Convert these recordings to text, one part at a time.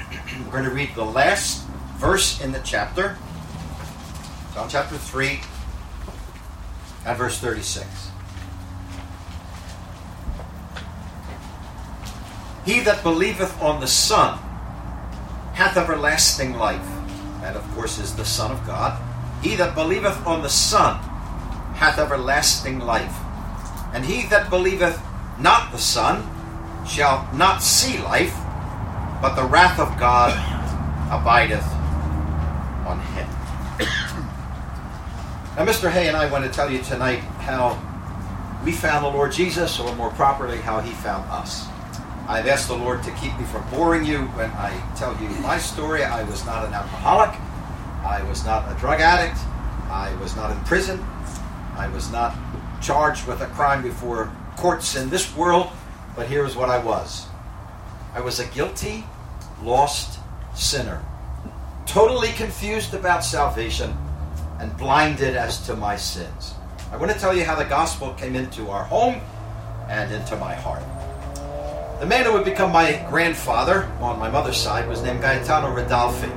We're going to read the last verse in the chapter. John chapter 3 and verse 36. He that believeth on the Son hath everlasting life. That, of course, is the Son of God. He that believeth on the Son hath everlasting life. And he that believeth not the Son shall not see life, but the wrath of God abideth on him. Now, Mr. Hay and I want to tell you tonight how we found the Lord Jesus, or more properly, how he found us. I've asked the Lord to keep me from boring you when I tell you my story. I was not an alcoholic. I was not a drug addict. I was not in prison. I was not charged with a crime before courts in this world. But here's what I was. I was a guilty, lost sinner, totally confused about salvation and blinded as to my sins. I want to tell you how the gospel came into our home and into my heart. The man who would become my grandfather on my mother's side was named Gaetano Ridolfi.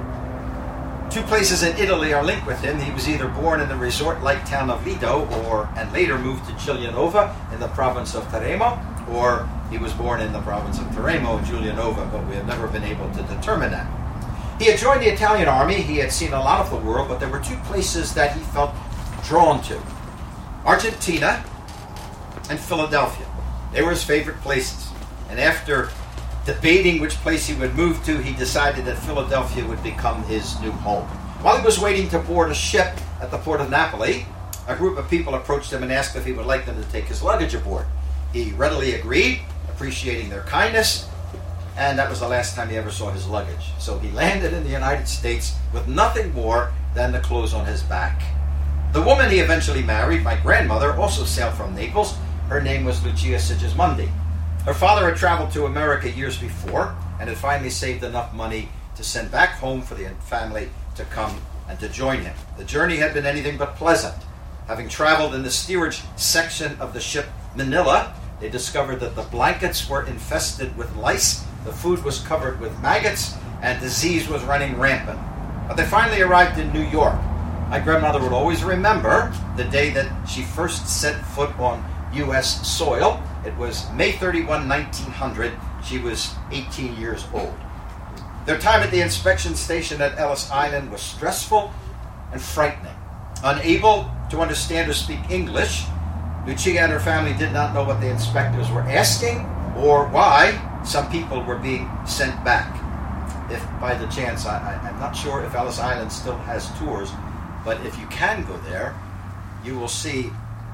2 places in Italy are linked with him. He was either born in the resort-like town of Lido and later moved to Giulianova in the province of Teramo, or he was born in the province of Teramo in Giulianova, but we have never been able to determine that. He had joined the Italian army. He had seen a lot of the world, but there were 2 places that he felt drawn to: Argentina and Philadelphia. They were his favorite places. And after debating which place he would move to, he decided that Philadelphia would become his new home. While he was waiting to board a ship at the port of Napoli, a group of people approached him and asked if he would like them to take his luggage aboard. He readily agreed, appreciating their kindness, and that was the last time he ever saw his luggage. So he landed in the United States with nothing more than the clothes on his back. The woman he eventually married, my grandmother, also sailed from Naples. Her name was Lucia Sigismondi. Her father had traveled to America years before and had finally saved enough money to send back home for the family to come and to join him. The journey had been anything but pleasant. Having traveled in the steerage section of the ship Manila, they discovered that the blankets were infested with lice, the food was covered with maggots, and disease was running rampant. But they finally arrived in New York. My grandmother would always remember the day that she first set foot on U.S. soil. It was May 31, 1900. She was 18 years old. Their time at the inspection station at Ellis Island was stressful and frightening. Unable to understand or speak English, Lucia and her family did not know what the inspectors were asking or why some people were being sent back. If by the chance, I'm not sure if Ellis Island still has tours, but if you can go there, you will see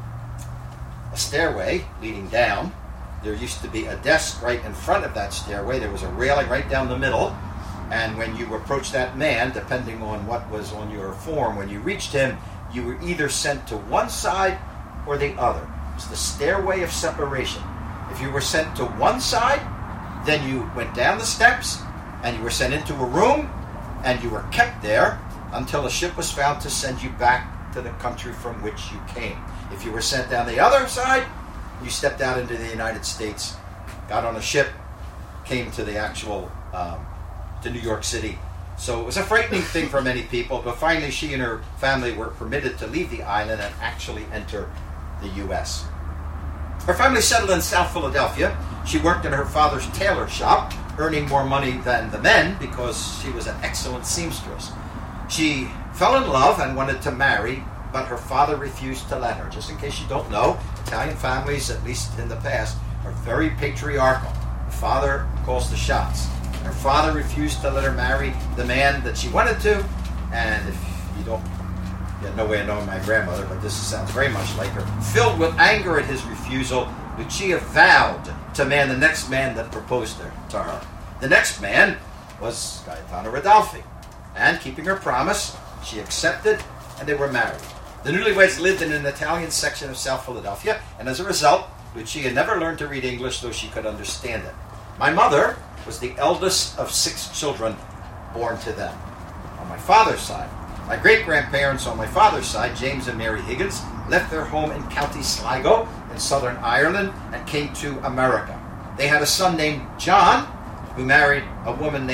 a stairway leading down. There used to be a desk right in front of that stairway. There was a railing right down the middle. And when you approached that man, depending on what was on your form, when you reached him, you were either sent to one side or the other. It was the stairway of separation. If you were sent to one side, then you went down the steps and you were sent into a room and you were kept there until a ship was found to send you back to the country from which you came. If you were sent down the other side, you stepped out into the United States, got on a ship, came to the actual, to New York City. So it was a frightening thing for many people, but finally she and her family were permitted to leave the island and actually enter the U.S. Her family settled in South Philadelphia. She worked in her father's tailor shop, earning more money than the men because she was an excellent seamstress. She fell in love and wanted to marry, but her father refused to let her. Just in case you don't know, Italian families, at least in the past, are very patriarchal. The father calls the shots. Her father refused to let her marry the man that she wanted to, and if you don't, you have no way of knowing my grandmother, but this sounds very much like her. Filled with anger at his refusal, Lucia vowed to marry the next man that proposed to her. The next man was Gaetano Ridolfi, and keeping her promise, she accepted, and they were married. The newlyweds lived in an Italian section of South Philadelphia, and as a result, Lucia never learned to read English, though she could understand it. My mother was the eldest of 6 children born to them. On my father's side, my great-grandparents on my father's side, James and Mary Higgins, left their home in County Sligo in southern Ireland and came to America. They had a son named John, who married a woman named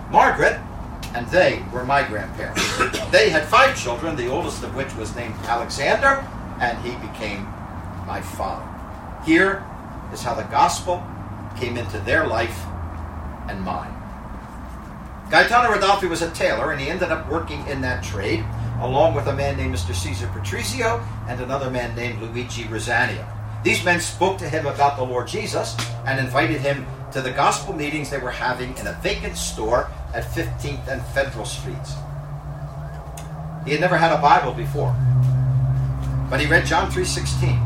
Margaret and they were my grandparents. They had 5 children, the oldest of which was named Alexander, and he became my father. Here is how the gospel came into their life and mine. Gaetano Rodolfi was a tailor, and he ended up working in that trade, along with a man named Mr. Caesar Patrizio and another man named Luigi Rosanio. These men spoke to him about the Lord Jesus and invited him to the gospel meetings they were having in a vacant store at 15th and Federal Streets. He had never had a Bible before, but he read John 3:16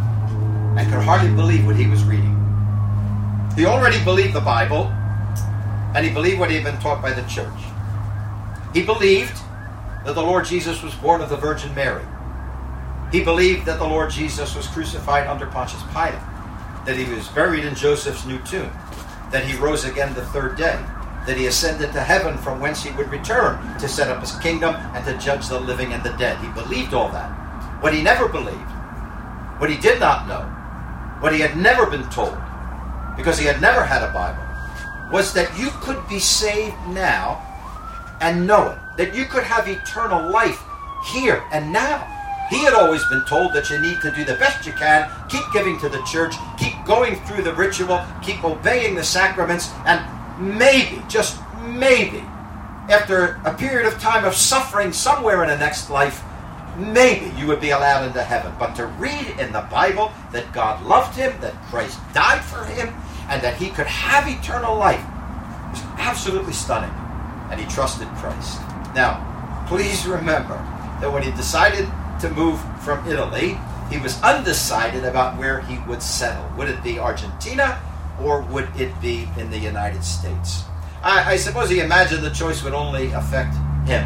and could hardly believe what he was reading. He already believed the Bible, and he believed what he had been taught by the church. He believed that the Lord Jesus was born of the Virgin Mary. He believed that the Lord Jesus was crucified under Pontius Pilate, that he was buried in Joseph's new tomb, that he rose again the 3rd day, that he ascended to heaven from whence he would return to set up his kingdom and to judge the living and the dead. He believed all that. What he never believed, what he did not know, what he had never been told, because he had never had a Bible, was that you could be saved now and know it, that you could have eternal life here and now. He had always been told that you need to do the best you can, keep giving to the church, keep going through the ritual, keep obeying the sacraments, and maybe, just maybe, after a period of time of suffering somewhere in the next life, maybe you would be allowed into heaven. But to read in the Bible that God loved him, that Christ died for him, and that he could have eternal life was absolutely stunning. And he trusted Christ. Now, please remember that when he decided to move from Italy, he was undecided about where he would settle. Would it be Argentina, or would it be in the United States? I suppose he imagined the choice would only affect him.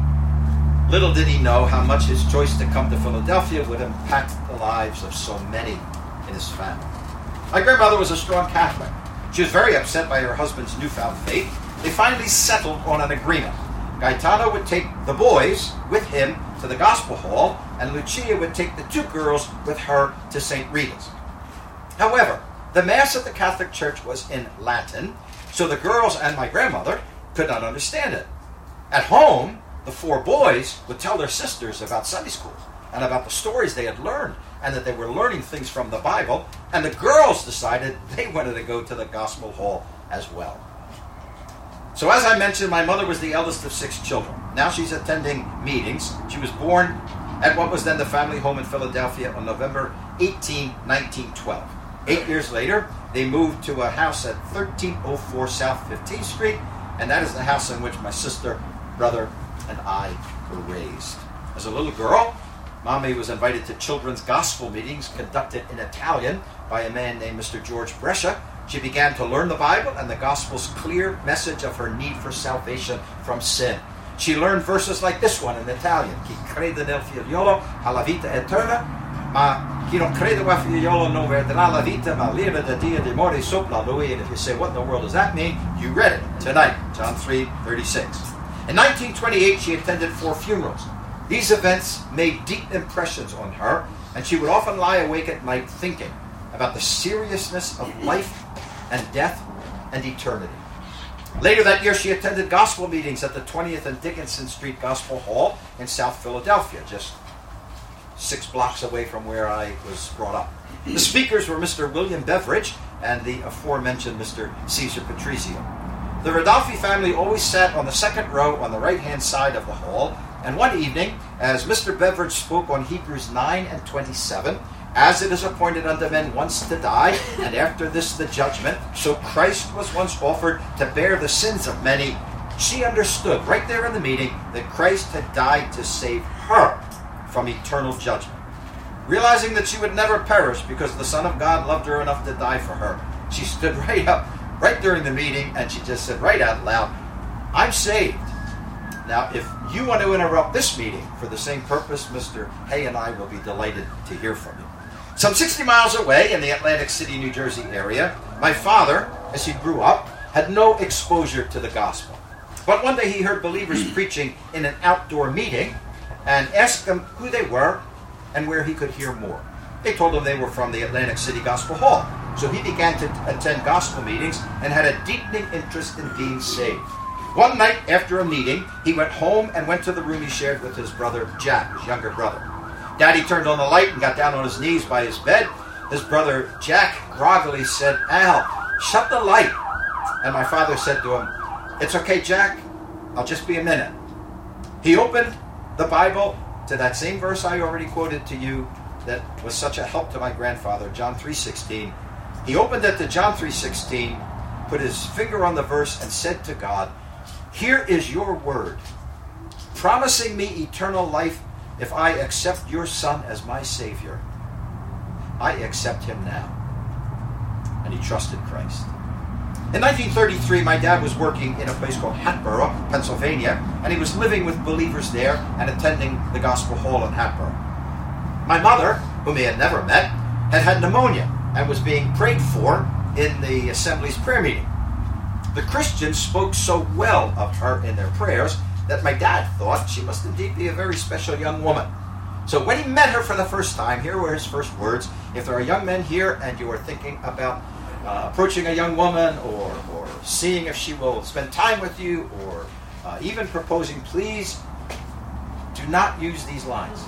Little did he know how much his choice to come to Philadelphia would impact the lives of so many in his family. My grandmother was a strong Catholic. She was very upset by her husband's newfound faith. They finally settled on an agreement. Gaetano would take the boys with him to the Gospel Hall, and Lucia would take the 2 girls with her to St. Rita's. However, the Mass at the Catholic Church was in Latin, so the girls and my grandmother could not understand it. At home, the 4 boys would tell their sisters about Sunday school and about the stories they had learned, and that they were learning things from the Bible, and the girls decided they wanted to go to the Gospel Hall as well. So as I mentioned, my mother was the eldest of 6 children. Now she's attending meetings. She was born at what was then the family home in Philadelphia on November 18, 1912. 8 years later, they moved to a house at 1304 South 15th Street, and that is the house in which my sister, brother, and I were raised. As a little girl, Mommy was invited to children's gospel meetings conducted in Italian by a man named Mr. George Brescia. She began to learn the Bible and the gospel's clear message of her need for salvation from sin. She learned verses like this one in Italian. Chi crede nel figliolo ha la vita eterna, ma chi non crede nel figliolo non vedrà la vita, ma vive da Dio di amore sopra lui. And if you say, what in the world does that mean? You read it tonight, John 3:36. In 1928, she attended 4 funerals. These events made deep impressions on her, and she would often lie awake at night thinking about the seriousness of life and death and eternity. Later that year, she attended gospel meetings at the 20th and Dickinson Street Gospel Hall in South Philadelphia, just 6 blocks away from where I was brought up. The speakers were Mr. William Beveridge and the aforementioned Mr. Caesar Patrizio. The Rodolfi family always sat on the 2nd row on the right-hand side of the hall, and one evening, as Mr. Beveridge spoke on Hebrews 9 and 27, as it is appointed unto men once to die, and after this the judgment, so Christ was once offered to bear the sins of many, she understood right there in the meeting that Christ had died to save her from eternal judgment. Realizing that she would never perish because the Son of God loved her enough to die for her, she stood right up, right during the meeting, and she just said right out loud, I'm saved. Now, if you want to interrupt this meeting for the same purpose, Mr. Hay and I will be delighted to hear from you. Some 60 miles away in the Atlantic City, New Jersey area, my father, as he grew up, had no exposure to the gospel. But one day he heard believers preaching in an outdoor meeting and asked them who they were and where he could hear more. They told him they were from the Atlantic City Gospel Hall. So he began to attend gospel meetings and had a deepening interest in being saved. One night after a meeting, he went home and went to the room he shared with his brother Jack, his younger brother. Daddy turned on the light and got down on his knees by his bed. His brother Jack groggily said, "Al, shut the light." And my father said to him, "It's okay, Jack. I'll just be a minute." He opened the Bible to that same verse I already quoted to you that was such a help to my grandfather, John 3:16. He opened it to John 3:16, put his finger on the verse and said to God, "Here is your word, promising me eternal life if I accept your Son as my Savior. I accept him now." And he trusted Christ. In 1933, my dad was working in a place called Hatboro, Pennsylvania, and he was living with believers there and attending the Gospel Hall in Hatboro. My mother, whom he had never met, had pneumonia and was being prayed for in the Assembly's prayer meeting. The Christians spoke so well of her in their prayers that my dad thought she must indeed be a very special young woman. So when he met her for the first time, here were his first words. If there are young men here and you are thinking about approaching a young woman or seeing if she will spend time with you or even proposing, please do not use these lines.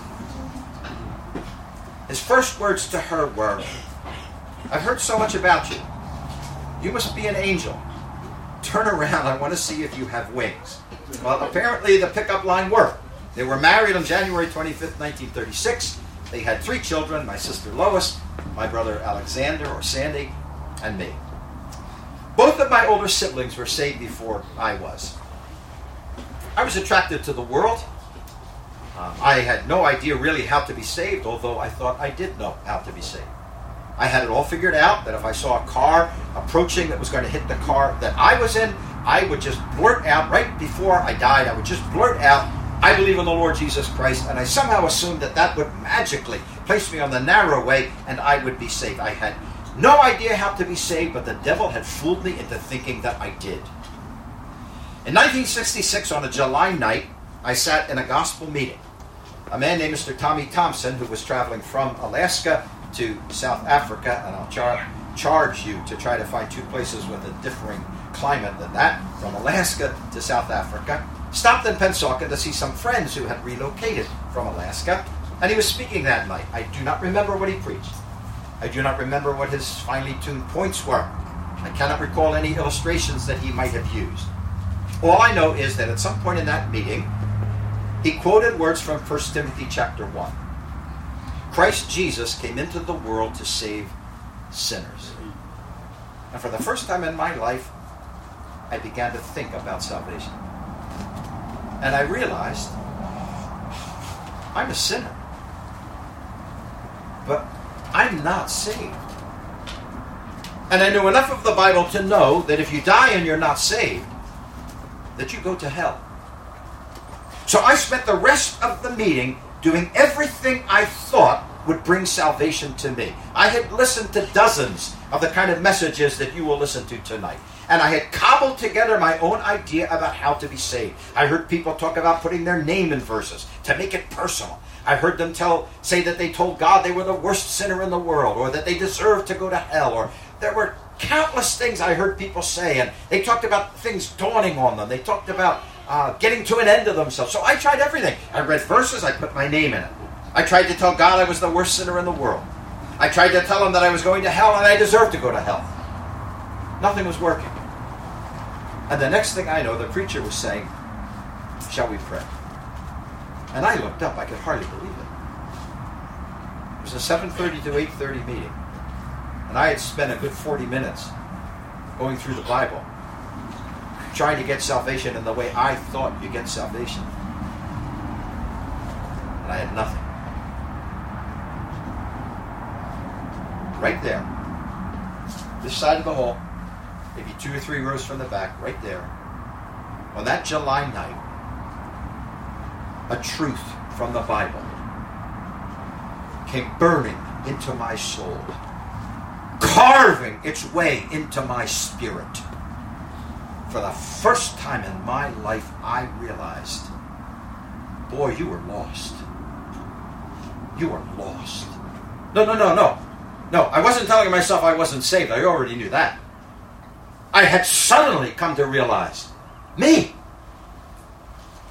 His first words to her were, "I've heard so much about you. You must be an angel. Turn around, I want to see if you have wings." Well, apparently the pickup line worked. They were married on January 25th, 1936. They had 3 children, my sister Lois, my brother Alexander, or Sandy, and me. Both of my older siblings were saved before I was. I was attracted to the world. I had no idea really how to be saved, although I thought I did know how to be saved. I had it all figured out that if I saw a car approaching that was going to hit the car that I was in, I would just blurt out, right before I died, I would just blurt out, "I believe in the Lord Jesus Christ," and I somehow assumed that that would magically place me on the narrow way and I would be saved. I had no idea how to be saved, but the devil had fooled me into thinking that I did. In 1966, on a July night, I sat in a gospel meeting. A man named Mr. Tommy Thompson, who was traveling from Alaska to South Africa, and I'll charge you to try to find 2 places with a differing climate than that, from Alaska to South Africa, stopped in Pensacola to see some friends who had relocated from Alaska, and he was speaking that night. I do not remember what he preached. I do not remember what his finely tuned points were. I cannot recall any illustrations that he might have used. All I know is that at some point in that meeting, he quoted words from 1 Timothy chapter 1. Christ Jesus came into the world to save sinners. And for the first time in my life, I began to think about salvation. And I realized I'm a sinner. But I'm not saved. And I knew enough of the Bible to know that if you die and you're not saved, that you go to hell. So I spent the rest of the meeting doing everything I thought would bring salvation to me. I had listened to dozens of the kind of messages that you will listen to tonight. And I had cobbled together my own idea about how to be saved. I heard people talk about putting their name in verses to make it personal. I heard them say that they told God they were the worst sinner in the world, or that they deserved to go to hell, or there were countless things I heard people say, and they talked about things dawning on them. They talked about getting to an end of themselves. So I tried everything. I read verses, I put my name in it. I tried to tell God I was the worst sinner in the world. I tried to tell him that I was going to hell and I deserved to go to hell. Nothing was working. And the next thing I know, the preacher was saying, "Shall we pray?" And I looked up. I could hardly believe it. It was a 7:30 to 8:30 meeting. And I had spent a good 40 minutes going through the Bible, trying to get salvation in the way I thought you get salvation. And I had nothing. Right there, this side of the hall, maybe 2 or 3 rows from the back, right there, on that July night, a truth from the Bible came burning into my soul, carving its way into my spirit. For the first time in my life, I realized, boy, you were lost. You were lost. No, I wasn't telling myself I wasn't saved. I already knew that. I had suddenly come to realize, me,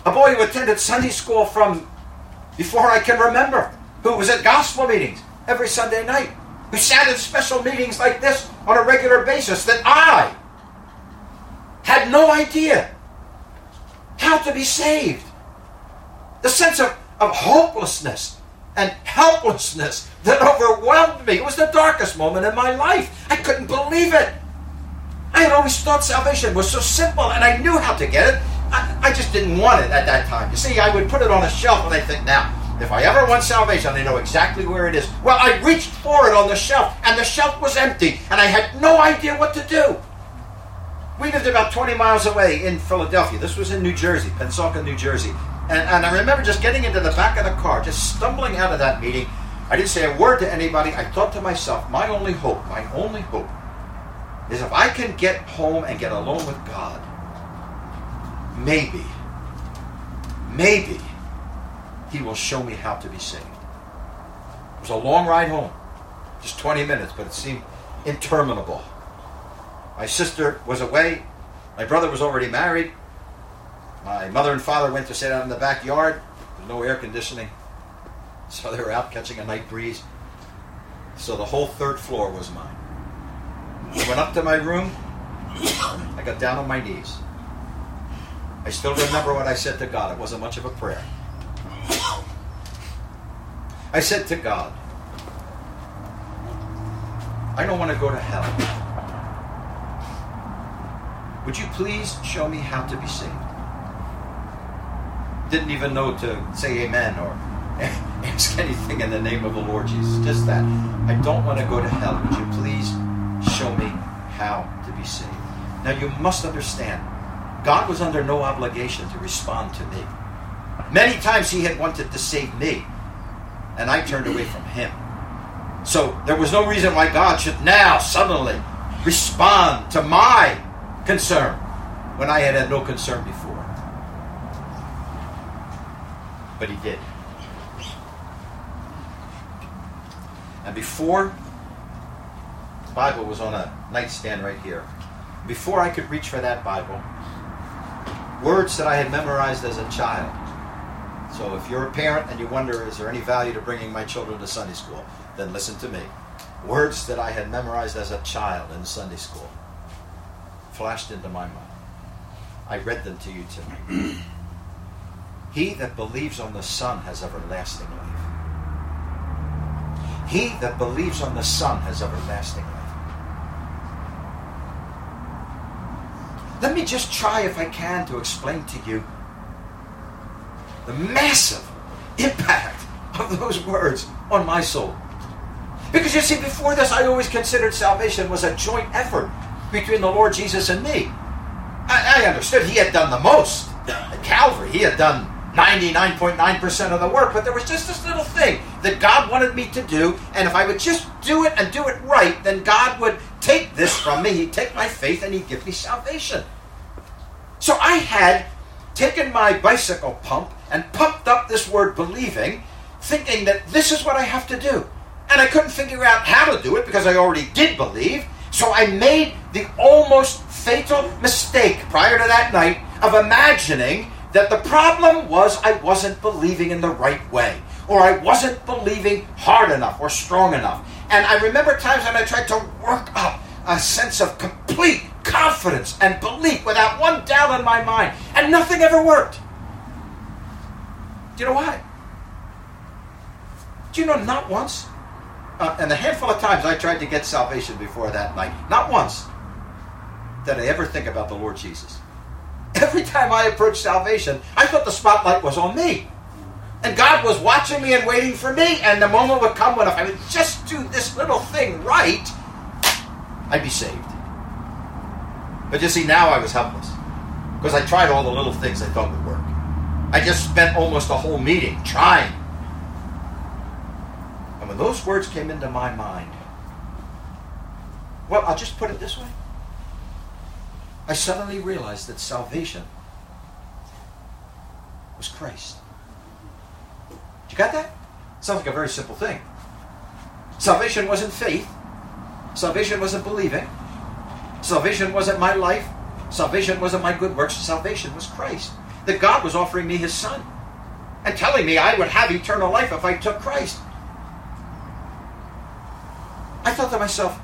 A boy who attended Sunday school from before I can remember, who was at gospel meetings every Sunday night, who sat in special meetings like this on a regular basis, that I had no idea how to be saved. The sense of hopelessness and helplessness that overwhelmed me. It was the darkest moment in my life. I couldn't believe it. I had always thought salvation was so simple, and I knew how to get it. I just didn't want it at that time. You see, I would put it on a shelf, and I think, now, if I ever want salvation, I know exactly where it is. Well, I reached for it on the shelf, and the shelf was empty, and I had no idea what to do. We lived about 20 miles away in Philadelphia. This was in New Jersey, Pensacola, New Jersey. And I remember just getting into the back of the car, just stumbling out of that meeting. I didn't say a word to anybody. I thought to myself, my only hope is if I can get home and get alone with God, maybe He will show me how to be saved. It was a long ride home, just 20 minutes, but it seemed interminable. My sister was away. My brother was already married. My mother and father went to sit out in the backyard. There's no air conditioning. So they were out catching a night breeze. So the whole third floor was mine. I went up to my room. I got down on my knees. I still remember what I said to God. It wasn't much of a prayer. I said to God, I don't want to go to hell. Would you please show me how to be saved? Didn't even know to say amen or ask anything in the name of the Lord Jesus. Just that. I don't want to go to hell. Would you please show me how to be saved? Now you must understand, God was under no obligation to respond to me. Many times He had wanted to save me, and I turned away from Him. So there was no reason why God should now suddenly respond to my concern when I had no concern before. But He did. And before, the Bible was on a nightstand right here. Before I could reach for that Bible, words that I had memorized as a child. So if you're a parent and you wonder, is there any value to bringing my children to Sunday school? Then listen to me. Words that I had memorized as a child in Sunday school flashed into my mind. I read them to you tonight. He that believes on the Son has everlasting life. He that believes on the Son has everlasting life. Let me just try, if I can, to explain to you the massive impact of those words on my soul. Because you see, before this, I always considered salvation was a joint effort between the Lord Jesus and me. I understood He had done the most. At Calvary, He had done 99.9% of the work, but there was just this little thing that God wanted me to do, and if I would just do it and do it right, then God would take this from me. He'd take my faith and He'd give me salvation. So I had taken my bicycle pump and pumped up this word believing, thinking that this is what I have to do. And I couldn't figure out how to do it because I already did believe. So I made the almost fatal mistake prior to that night of imagining that the problem was I wasn't believing in the right way, or I wasn't believing hard enough or strong enough. And I remember times when I tried to work up a sense of complete confidence and belief without one doubt in my mind, and nothing ever worked. Do you know why? Do you know, not once, and the handful of times I tried to get salvation before that night, not once did I ever think about the Lord Jesus. Every time I approached salvation, I thought the spotlight was on me. And God was watching me and waiting for me, and the moment would come when if I would just do this little thing right, I'd be saved. But you see, now I was helpless. Because I tried all the little things I thought would work. I just spent almost a whole meeting trying. And when those words came into my mind, well, I'll just put it this way. I suddenly realized that salvation was Christ. You got that? Sounds like a very simple thing. Salvation wasn't faith. Salvation wasn't believing. Salvation wasn't my life. Salvation wasn't my good works. Salvation was Christ. that God was offering me his son and telling me I would have eternal life if I took Christ. I thought to myself,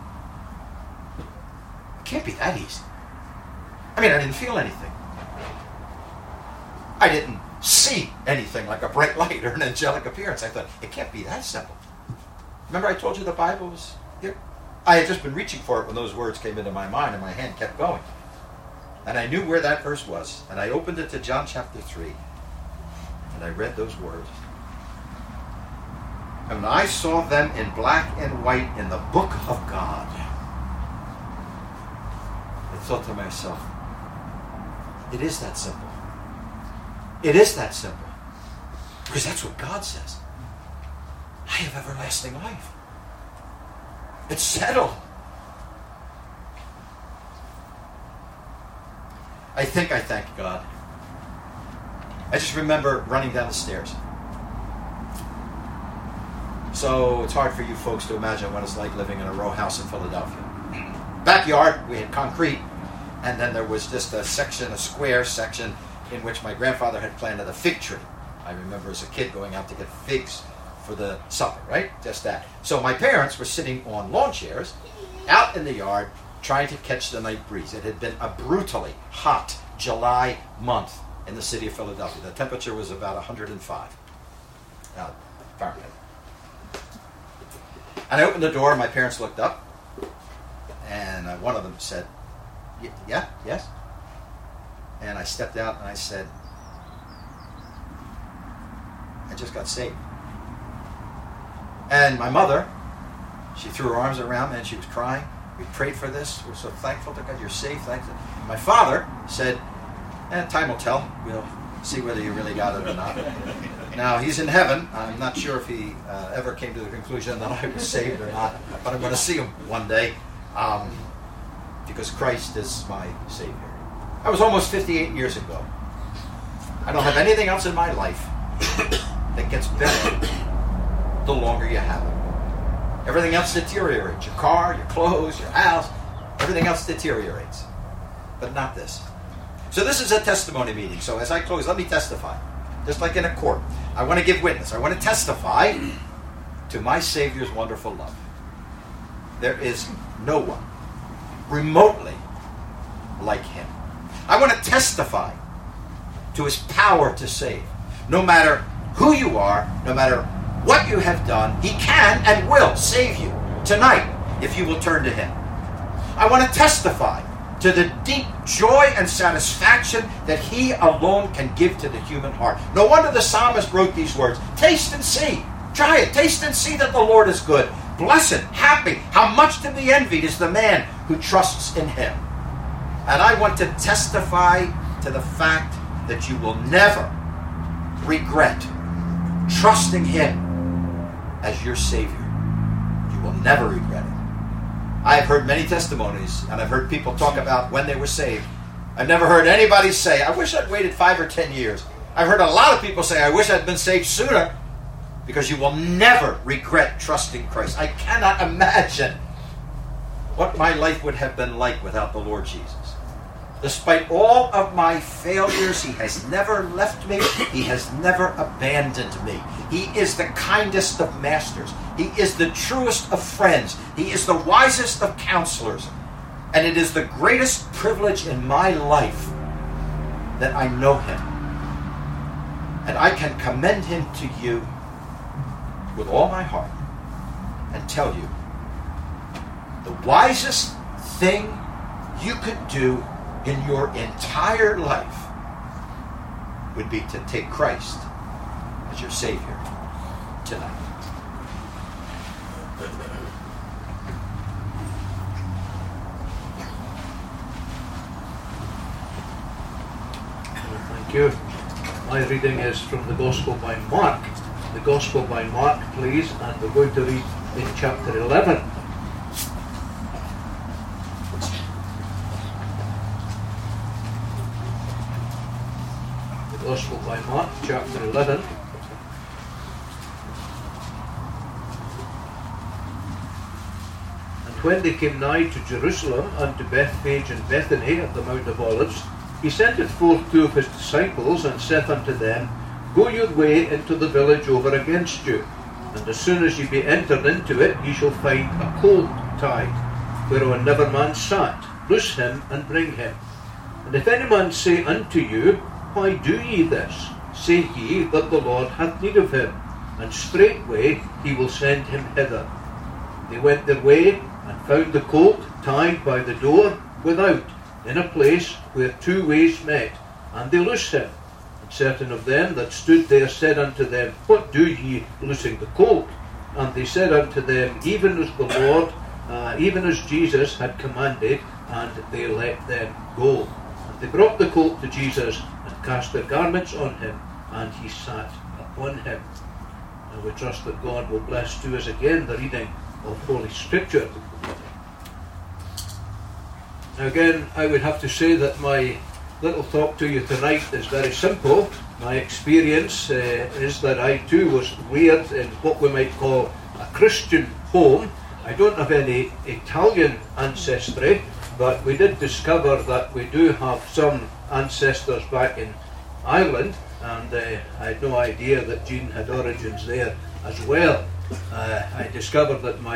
it can't be that easy. I mean, I didn't feel anything. I didn't see anything like a bright light or an angelic appearance. I thought, it can't be that simple. Remember I told you the Bible was here? I had just been reaching for it when those words came into my mind, and my hand kept going. And I knew where that verse was. And I opened it to John chapter 3. And I read those words. And when I saw them in black and white in the book of God, I thought to myself, it is that simple. It is that simple. Because that's what God says. I have everlasting life. It's settled. I think I thank God. I just remember running down the stairs. So it's hard for you folks to imagine what it's like living in a row house in Philadelphia. Backyard, we had concrete, and then there was just a square section in which my grandfather had planted a fig tree. I remember as a kid going out to get figs for the supper, right? Just that. So my parents were sitting on lawn chairs out in the yard trying to catch the night breeze. It had been a brutally hot July month in the city of Philadelphia. The temperature was about 105 Fahrenheit. And I opened the door, and my parents looked up, and one of them said, yeah, yes? And I stepped out and I said, I just got saved. And my mother, she threw her arms around me and she was crying. We prayed for this. We're so thankful to God. You're safe. Thankful. My father said, time will tell. We'll see whether you really got it or not. Now, he's in heaven. I'm not sure if he ever came to the conclusion that I was saved or not, but I'm going to see him one day because Christ is my Savior. That was almost 58 years ago. I don't have anything else in my life that gets better the longer you have it. Everything else deteriorates. Your car, your clothes, your house, everything else deteriorates. But not this. So this is a testimony meeting. So as I close, let me testify. Just like in a court. I want to give witness. I want to testify to my Savior's wonderful love. There is no one remotely like him. I want to testify to his power to save. No matter who you are, no matter what you have done, he can and will save you tonight if you will turn to him. I want to testify to the deep joy and satisfaction that he alone can give to the human heart. No wonder the psalmist wrote these words, taste and see. Try it. Taste and see that the Lord is good. Blessed, happy, how much to be envied is the man who trusts in him. And I want to testify to the fact that you will never regret trusting him as your Savior. You will never regret it. I have heard many testimonies, and I've heard people talk about when they were saved. I've never heard anybody say, I wish I'd waited 5 or 10 years. I've heard a lot of people say, I wish I'd been saved sooner, because you will never regret trusting Christ. I cannot imagine what my life would have been like without the Lord Jesus. Despite all of my failures, he has never left me. He has never abandoned me. He is the kindest of masters. He is the truest of friends. He is the wisest of counselors. And it is the greatest privilege in my life that I know him. And I can commend him to you with all my heart and tell you the wisest thing you could do in your entire life would be to take Christ as your Savior tonight. Thank you. My reading is from the Gospel by Mark. The Gospel by Mark, please, and we're going to read in chapter 11. Gospel by Mark, chapter 11. And when they came nigh to Jerusalem, unto Bethphage and Bethany at the Mount of Olives, he sendeth forth 2 of his disciples, and saith unto them, Go your way into the village over against you, and as soon as ye be entered into it, ye shall find a colt tied, whereon never man sat. Loose him, and bring him. And if any man say unto you, Why do ye this? Say ye that the Lord hath need of him, and straightway he will send him hither. They went their way, and found the colt tied by the door without, in a place where 2 ways met, and they loosed him. And certain of them that stood there said unto them, What do ye loosing the colt? And they said unto them, Even as the Lord, even as Jesus had commanded, and they let them go. And they brought the colt to Jesus, and cast their garments on him, and he sat upon him. And we trust that God will bless to us again the reading of Holy Scripture. Now again, I would have to say that my little talk to you tonight is very simple. My experience is that I too was reared in what we might call a Christian home. I don't have any Italian ancestry, but we did discover that we do have some ancestors back in Ireland, and I had no idea that Jean had origins there as well. I discovered that my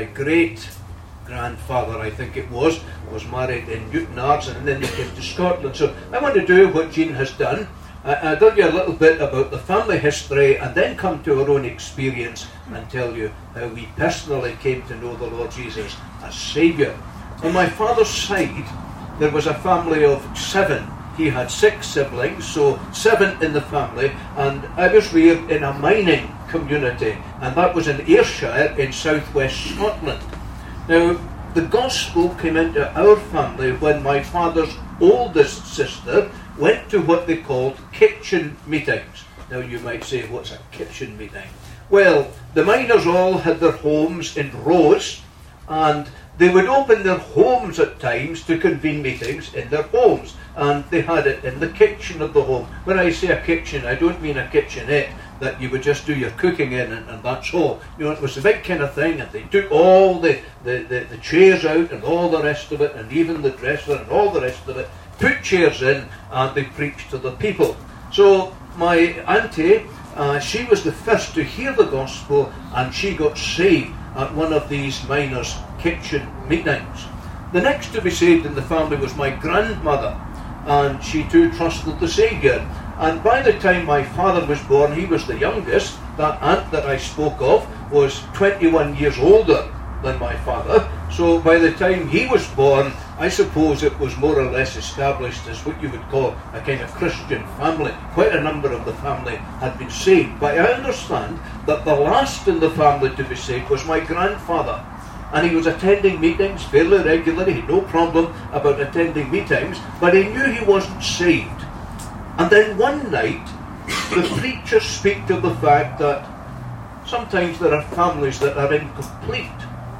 great-grandfather, I think it was married in Newtownards, and then they came to Scotland. So I want to do what Jean has done. I'll tell you a little bit about the family history, and then come to our own experience and tell you how we personally came to know the Lord Jesus as Saviour. On my father's side, there was a family of 7. He had 6 siblings, so 7 in the family, and I was reared in a mining community, and that was in Ayrshire in southwest Scotland. Now, the gospel came into our family when my father's oldest sister went to what they called kitchen meetings. Now you might say, what's a kitchen meeting? Well, the miners all had their homes in rows, and they would open their homes at times to convene meetings in their homes, and they had it in the kitchen of the home. When I say a kitchen, I don't mean a kitchenette that you would just do your cooking in and that's all. You know, it was a big kind of thing, and they took all the chairs out and all the rest of it, and even the dresser and all the rest of it, put chairs in, and they preached to the people. So my auntie, she was the first to hear the gospel, and she got saved at one of these miners' kitchen meetings. The next to be saved in the family was my grandmother, and she too trusted the Saviour. And by the time my father was born, he was the youngest. That aunt that I spoke of was 21 years older than my father. So by the time he was born, I suppose it was more or less established as what you would call a kind of Christian family. Quite a number of the family had been saved. But I understand that the last in the family to be saved was my grandfather. And he was attending meetings fairly regularly. He had no problem about attending meetings, but he knew he wasn't saved. And then one night, the preacher speak to the fact that sometimes there are families that are incomplete.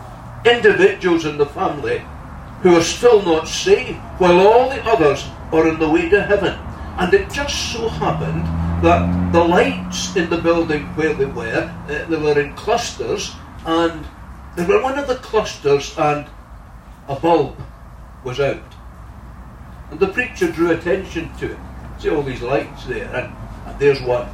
Individuals in the family who are still not saved, while all the others are on the way to heaven. And it just so happened that the lights in the building where they were in clusters, and they were one of the clusters, and a bulb was out. And the preacher drew attention to it. See all these lights there, and there's one.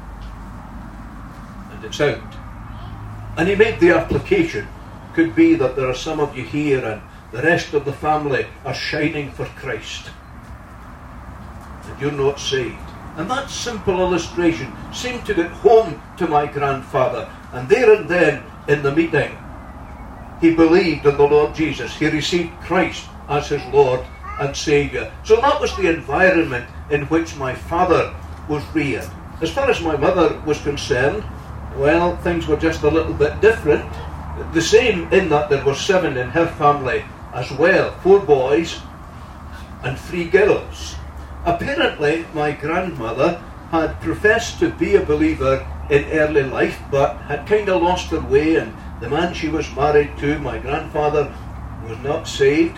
And it's out. And he made the application. Could be that there are some of you here, and the rest of the family are shining for Christ, and you're not saved. And that simple illustration seemed to get home to my grandfather. And there and then in the meeting, he believed in the Lord Jesus. He received Christ as his Lord and Saviour. So that was the environment in which my father was reared. As far as my mother was concerned, well, things were just a little bit different. The same in that there were 7 in her family as well, 4 boys and 3 girls. Apparently, my grandmother had professed to be a believer in early life, but had kind of lost her way, and the man she was married to, my grandfather, was not saved.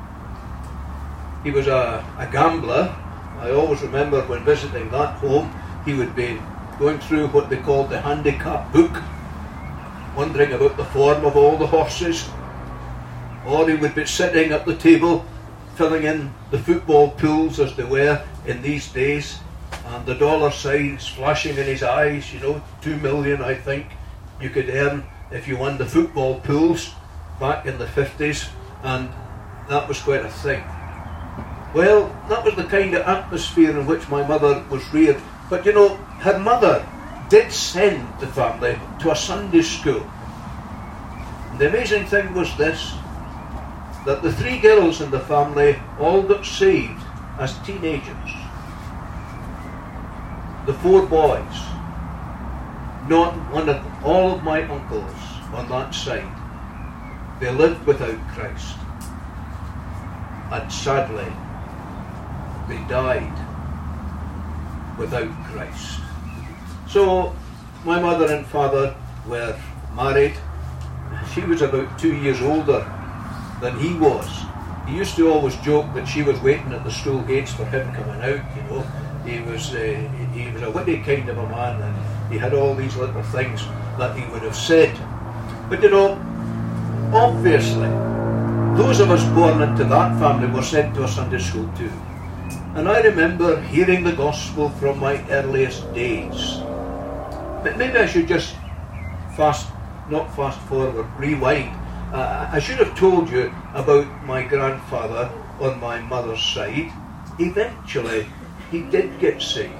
He was a gambler. I always remember when visiting that home, he would be going through what they called the handicap book, wondering about the form of all the horses. Or he would be sitting at the table, filling in the football pools as they were, in these days, and the dollar signs flashing in his eyes, 2 million I think you could earn if you won the football pools back in the 50s, and that was quite a thing. Well, that was the kind of atmosphere in which my mother was reared. But her mother did send the family to a Sunday school. And the amazing thing was this, that the 3 girls in the family all got saved as teenagers. The 4 boys, not one of them, all of my uncles on that side, they lived without Christ. And sadly, they died without Christ. So my mother and father were married. She was about 2 years older than he was. He used to always joke that she was waiting at the school gates for him coming out, He was a witty kind of a man, and he had all these little things that he would have said. But obviously, those of us born into that family were sent to a Sunday school too. And I remember hearing the gospel from my earliest days. But maybe I should just not fast forward, rewind. I should have told you about my grandfather on my mother's side. Eventually, he did get saved.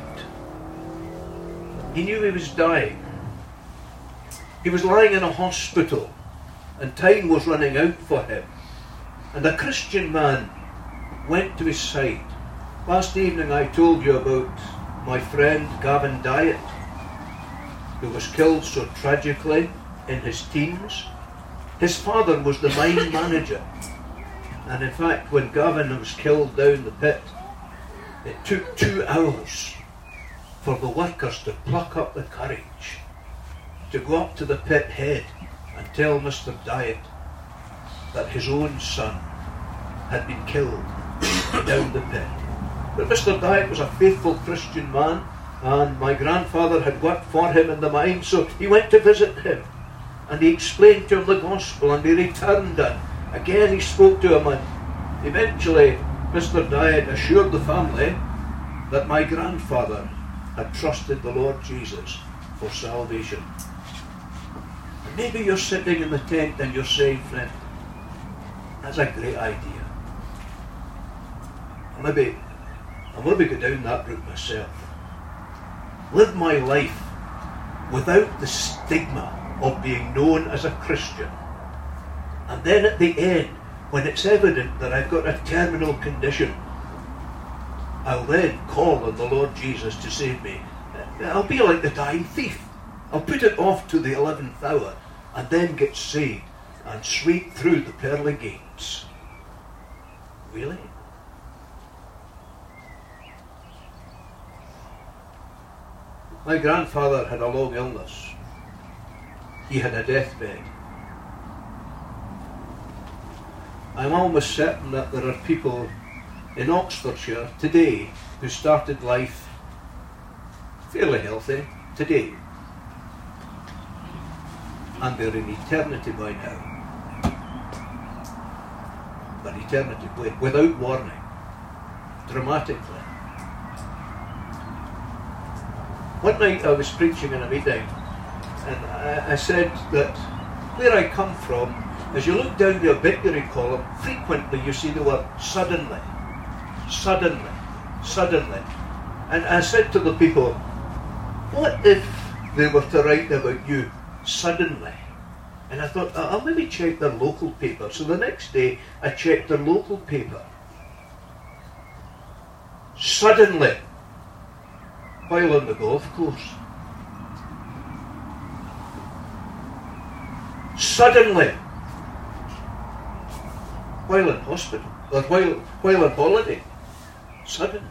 He knew he was dying. He was lying in a hospital, and time was running out for him. And a Christian man went to his side. Last evening I told you about my friend Gavin Dyatt, who was killed so tragically in his teens. His father was the mine manager, and in fact when Gavin was killed down the pit, it took 2 hours for the workers to pluck up the courage to go up to the pit head and tell Mr. Dyatt that his own son had been killed down the pit. But Mr. Dyatt was a faithful Christian man, and my grandfather had worked for him in the mine, so he went to visit him, and he explained to him the gospel, and he returned, and again he spoke to him, and eventually Mr. Dyatt assured the family that my grandfather had trusted the Lord Jesus for salvation. And maybe you're sitting in the tent and you're saying, friend, that's a great idea. I'll maybe go down that route myself. Live my life without the stigma of being known as a Christian. And then at the end, when it's evident that I've got a terminal condition, I'll then call on the Lord Jesus to save me. I'll be like the dying thief. I'll put it off to the 11th hour and then get saved and sweep through the pearly gates. Really? My grandfather had a long illness. He had a deathbed. I'm almost certain that there are people in Oxfordshire today who started life fairly healthy today, and they're in eternity by now. But eternity without warning, dramatically. One night I was preaching in a meeting, and I said that where I come from, as you look down the obituary column, frequently you see the word suddenly, suddenly, suddenly. And I said to the people, what if they were to write about you suddenly? And I thought, I'll maybe check their local paper. So the next day I checked their local paper. Suddenly, while on the golf course. Suddenly, while in hospital, or while on holiday. Suddenly.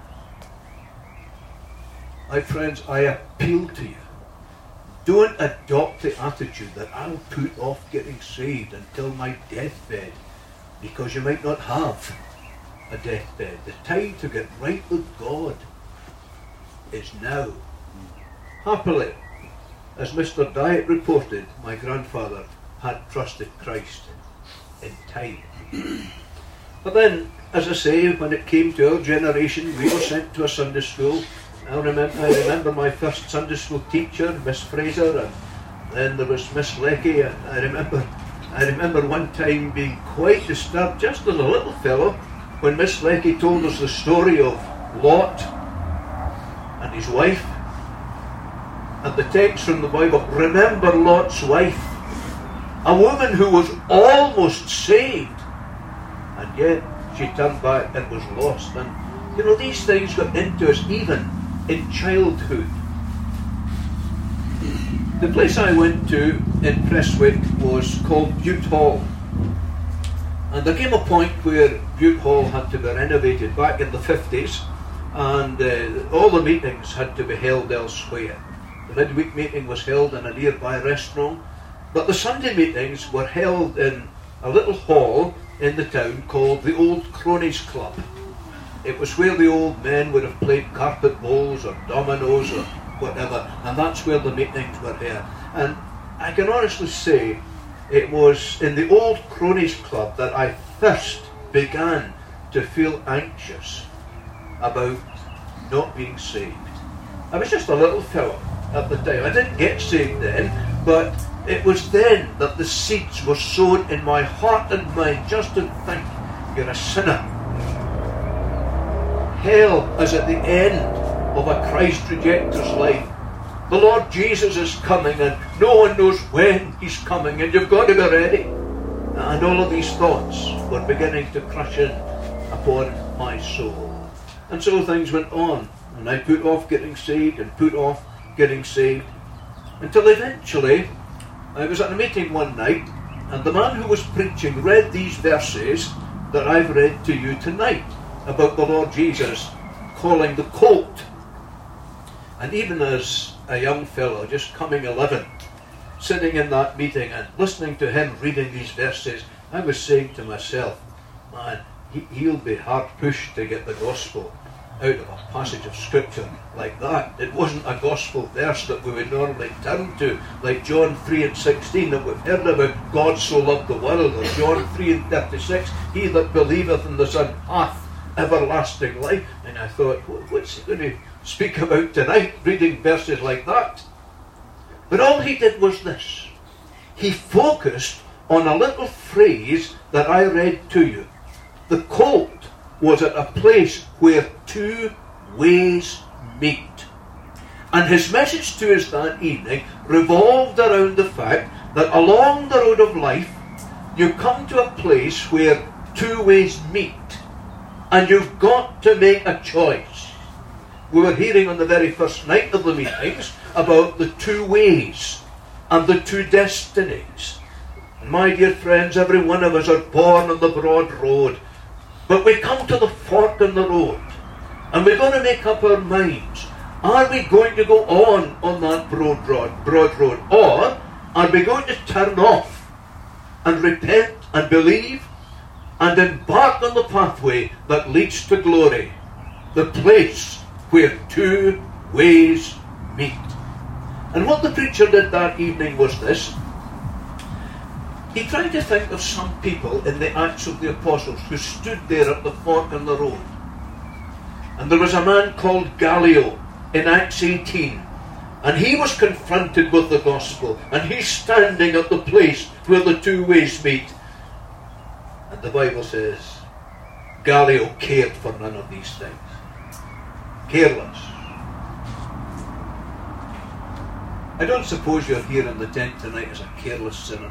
My friends, I appeal to you. Don't adopt the attitude that I'll put off getting saved until my deathbed, because you might not have a deathbed. The time to get right with God is now. Happily, as Mr. Dyatt reported, my grandfather had trusted Christ in time. But then, as I say, when it came to our generation, we were sent to a Sunday school. I remember my first Sunday school teacher, Miss Fraser, and then there was Miss Leckie. And I remember one time being quite disturbed, just as a little fellow, when Miss Leckie told us the story of Lot and his wife. And the text from the Bible, remember Lot's wife, a woman who was almost saved, and yet she turned back and was lost. And you know, these things got into us even in childhood. The place I went to in Prestwick was called Bute Hall. And there came a point where Bute Hall had to be renovated back in the 50s, and all the meetings had to be held elsewhere. The midweek meeting was held in a nearby restaurant, but the Sunday meetings were held in a little hall in the town called the Old Cronies Club. It was where the old men would have played carpet bowls or dominoes or whatever, and that's where the meetings were held. And I can honestly say it was in the Old Cronies Club that I first began to feel anxious about not being saved. I was just a little fellow at the time. I didn't get saved then, but it was then that the seeds were sown in my heart and mind just to think, you're a sinner. Hell is at the end of a Christ rejecter's life. The Lord Jesus is coming and no one knows when he's coming, and you've got to be ready. And all of these thoughts were beginning to crush in upon my soul. And so things went on, and I put off getting saved and put off getting saved, until eventually I was at a meeting one night, and the man who was preaching read these verses that I've read to you tonight about the Lord Jesus calling the colt. And even as a young fellow, just coming 11, sitting in that meeting and listening to him reading these verses, I was saying to myself, man, he'll be hard pushed to get the gospel out of a passage of scripture like that. It wasn't a gospel verse that we would normally turn to, like John 3:16 that we've heard about, God so loved the world, or John 3:36, he that believeth in the Son hath everlasting life. And I thought, what's he going to speak about tonight, reading verses like that? But all he did was this. He focused on a little phrase that I read to you. The colt was at a place where two ways meet. And his message to us that evening revolved around the fact that along the road of life, you come to a place where two ways meet. And you've got to make a choice. We were hearing on the very first night of the meetings about the two ways and the two destinies. And my dear friends, every one of us are born on the broad road. But we come to the fork in the road, and we're going to make up our minds. Are we going to go on that broad road, or are we going to turn off and repent and believe and embark on the pathway that leads to glory, the place where two ways meet? And what the preacher did that evening was this. He tried to think of some people in the Acts of the Apostles who stood there at the fork in the road. And there was a man called Gallio in Acts 18. And he was confronted with the gospel. And he's standing at the place where the two ways meet. And the Bible says, Gallio cared for none of these things. Careless. I don't suppose you're here in the tent tonight as a careless sinner.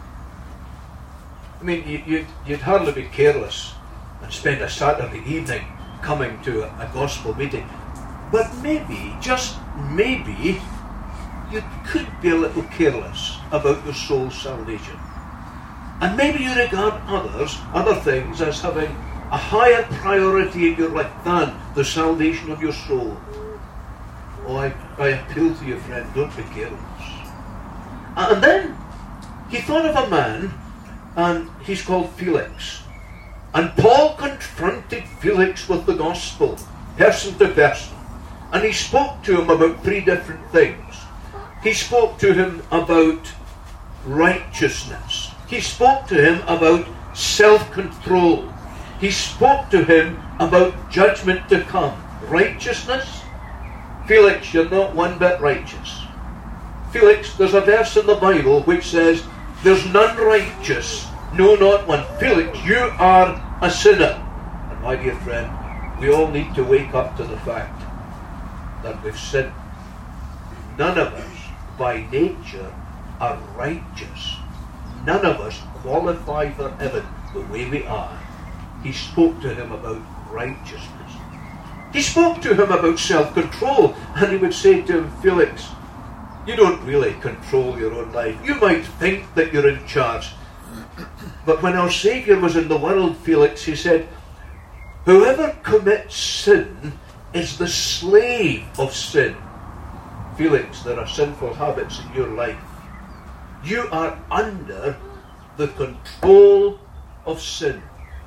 I mean, you'd hardly be careless and spend a Saturday evening coming to a gospel meeting. But maybe, just maybe, you could be a little careless about your soul's salvation. And maybe you regard other things as having a higher priority in your life than the salvation of your soul. Oh, I appeal to you, friend, don't be careless. And then he thought of a man, and he's called Felix. And Paul confronted Felix with the gospel, person to person. And he spoke to him about three different things. He spoke to him about righteousness. He spoke to him about self-control. he spoke to him about judgment to come. Righteousness? Felix, you're not one bit righteous. Felix, there's a verse in the Bible which says, there's none righteous, no, not one. Felix, you are a sinner. And my dear friend, we all need to wake up to the fact that we've sinned. None of us, by nature, are righteous. None of us qualify for heaven the way we are. He spoke to him about righteousness. He spoke to him about self-control, and he would say to him, Felix, you don't really control your own life. You might think that you're in charge. But when our Saviour was in the world, Felix, he said, whoever commits sin is the slave of sin. Felix, there are sinful habits in your life. You are under the control of sin.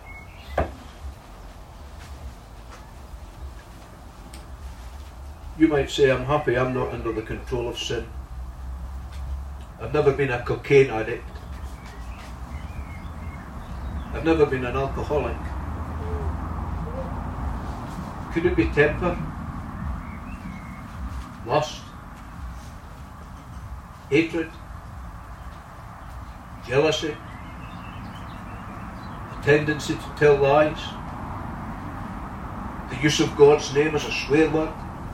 You might say, I'm happy I'm not under the control of sin. I've never been a cocaine addict. I've never been an alcoholic. Could it be temper? Lust? Hatred? Jealousy? A tendency to tell lies? The use of God's name as a swear word?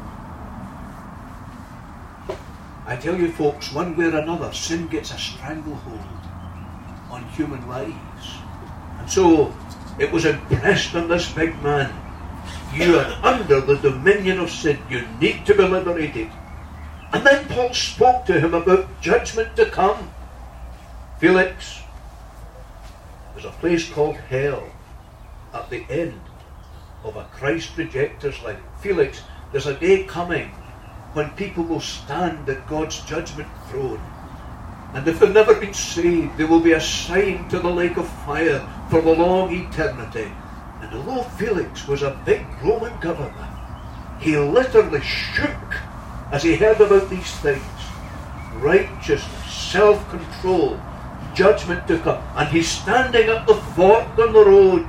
I tell you folks, one way or another, sin gets a stranglehold on human lives. And so, it was impressed on this big man. You are under the dominion of sin. You need to be liberated. And then Paul spoke to him about judgment to come. Felix, there's a place called hell at the end of a Christ rejecter's life. Felix, there's a day coming when people will stand at God's judgment throne. And if they've never been saved, they will be assigned to the lake of fire for the long eternity. And although Felix was a big Roman governor, he literally shook as he heard about these things. Righteousness, self-control, judgment to come. And he's standing at the fork on the road.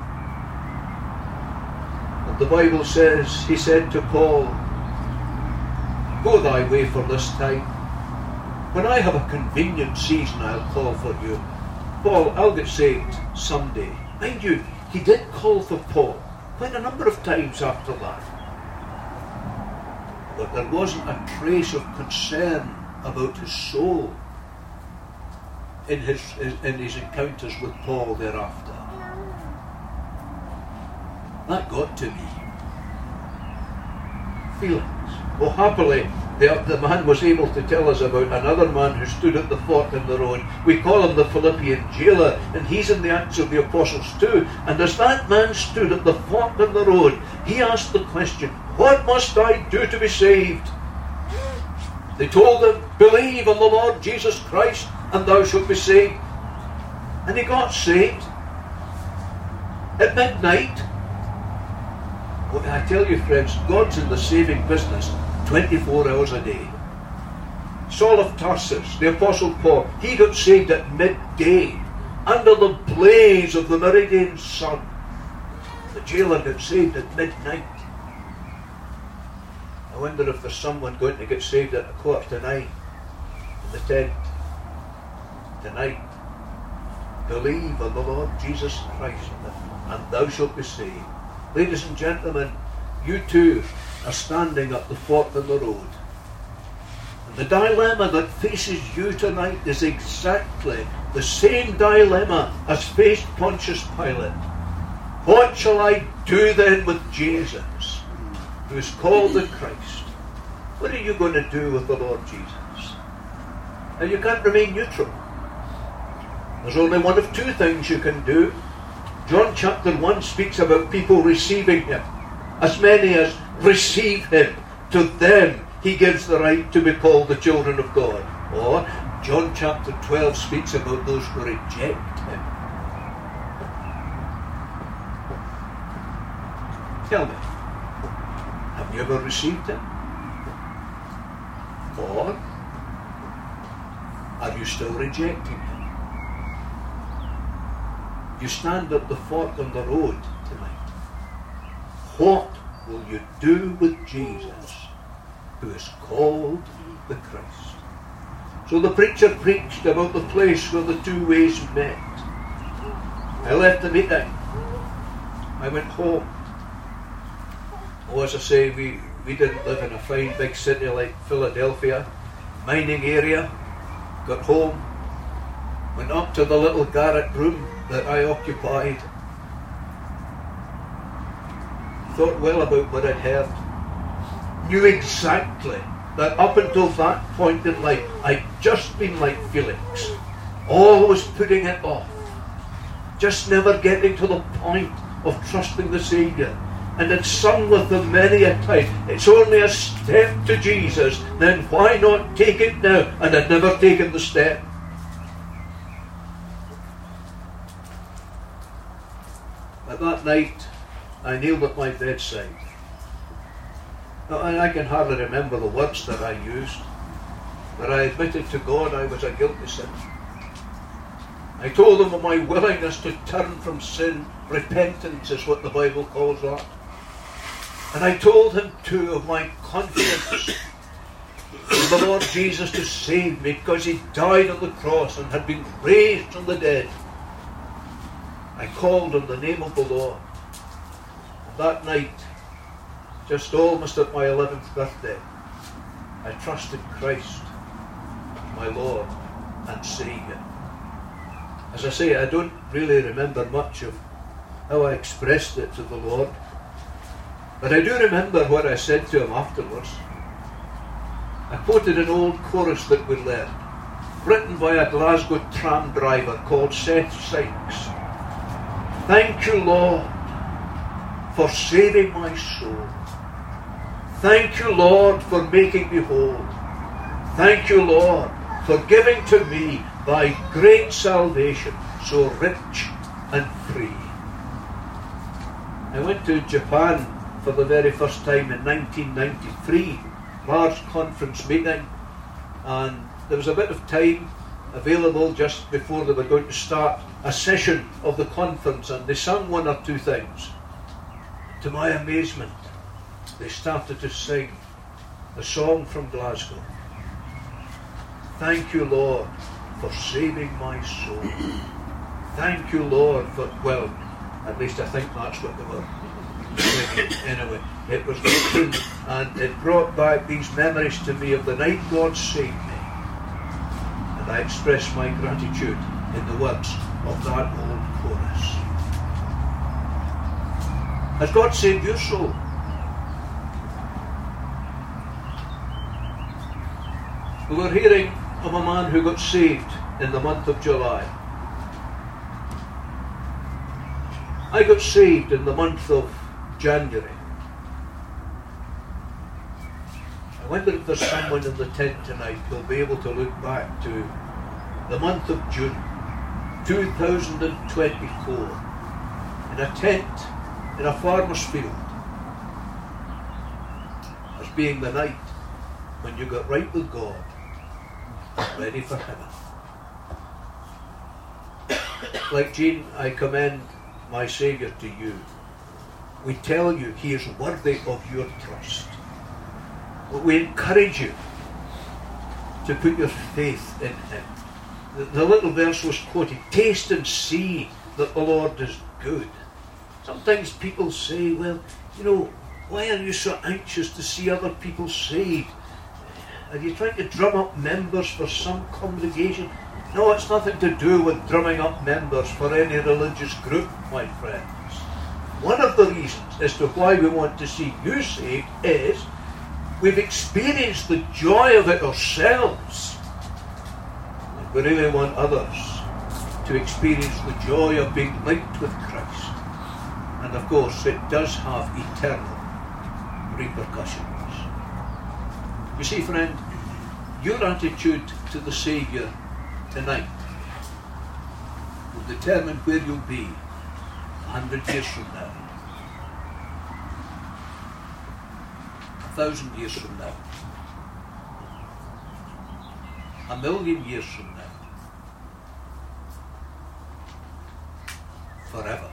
And the Bible says, he said to Paul, go thy way for this time. When I have a convenient season, I'll call for you. Paul, I'll get saved someday. Mind you, he did call for Paul quite a number of times after that. But there wasn't a trace of concern about his soul in his encounters with Paul thereafter. That got to me. Felix. Well, happily, the man was able to tell us about another man who stood at the fork in the road. We call him the Philippian jailer, and he's in the Acts of the Apostles too. And as that man stood at the fork in the road, he asked the question, what must I do to be saved? They told him, believe on the Lord Jesus Christ, and thou shalt be saved. And he got saved at midnight. Well, I tell you, friends, God's in the saving business 24 hours a day. Saul of Tarsus, the Apostle Paul, he got saved at midday under the blaze of the meridian sun. The jailer got saved at midnight. I wonder if there's someone going to get saved at 9:15 in the tent tonight. Believe on the Lord Jesus Christ, and thou shalt be saved. Ladies and gentlemen, you too are standing at the fork in the road. And the dilemma that faces you tonight is exactly the same dilemma as faced Pontius Pilate. What shall I do then with Jesus, who is called the Christ? What are you going to do with the Lord Jesus? And you can't remain neutral. There's only one of two things you can do. John chapter 1 speaks about people receiving him. As many as receive him, to them he gives the right to be called the children of God. Or John chapter 12 speaks about those who reject him. Tell me, have you ever received him? Or are you still rejecting him? you stand at the fork on the road tonight. What will you do with Jesus, who is called the Christ? So the preacher preached about the place where the two ways met. I left the meeting. I went home. Oh, as I say, we didn't live in a fine big city like Philadelphia, mining area. Got home, went up to the little garret room that I occupied. Thought well about what I'd heard. Knew exactly that up until that point in life, I'd just been like Felix, always putting it off, just never getting to the point of trusting the Saviour. And had sung with them many a time, it's only a step to Jesus, then why not take it now? And I'd never taken the step. But that night, I kneeled at my bedside. And I can hardly remember the words that I used, but I admitted to God I was a guilty sinner. I told him of my willingness to turn from sin. Repentance is what the Bible calls that. And I told him too of my confidence in the Lord Jesus to save me, because he died on the cross and had been raised from the dead. I called on the name of the Lord. And that night, just almost at my 11th birthday, I trusted Christ, my Lord and Saviour. As I say, I don't really remember much of how I expressed it to the Lord, but I do remember what I said to him afterwards. I quoted an old chorus that we learned, written by a Glasgow tram driver called Seth Sykes. Thank you, Lord, for saving my soul. Thank you, Lord, for making me whole. Thank you, Lord, for giving to me thy great salvation, so rich and free. I went to Japan for the very first time in 1993, large conference meeting, and there was a bit of time available just before they were going to start a session of the conference, and they sang one or two things. To my amazement, they started to sing a song from Glasgow. Thank you, Lord, for saving my soul. Thank you, Lord, for, well, at least I think that's what they were singing. Anyway, it was the tune, and it brought back these memories to me of the night God saved me. And I express my gratitude in the words of that old chorus. Has God saved your soul? We were hearing of a man who got saved in the month of July. I got saved in the month of January. I wonder if there's someone in the tent tonight who'll be able to look back to the month of June 2024 in a tent in a farmer's field as being the night when you got right with God, ready for heaven. Like Jean, I commend my Saviour to you. We tell you he is worthy of your trust. But we encourage you to put your faith in him. The little verse was quoted, taste and see that the Lord is good. Sometimes people say, well, you know, why are you so anxious to see other people saved? Are you trying to drum up members for some congregation? No, it's nothing to do with drumming up members for any religious group, my friends. One of the reasons as to why we want to see you saved is we've experienced the joy of it ourselves. And we really want others to experience the joy of being linked with Christ. And of course, it does have eternal repercussions. You see, friend, your attitude to the Saviour tonight will determine where you'll be 100 years from now, 1,000 years from now, 1,000,000 years from now. forever.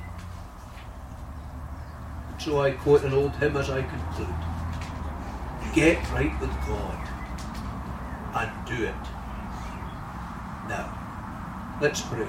So I quote an old hymn as I conclude. Get right with God and do it now. Let's pray.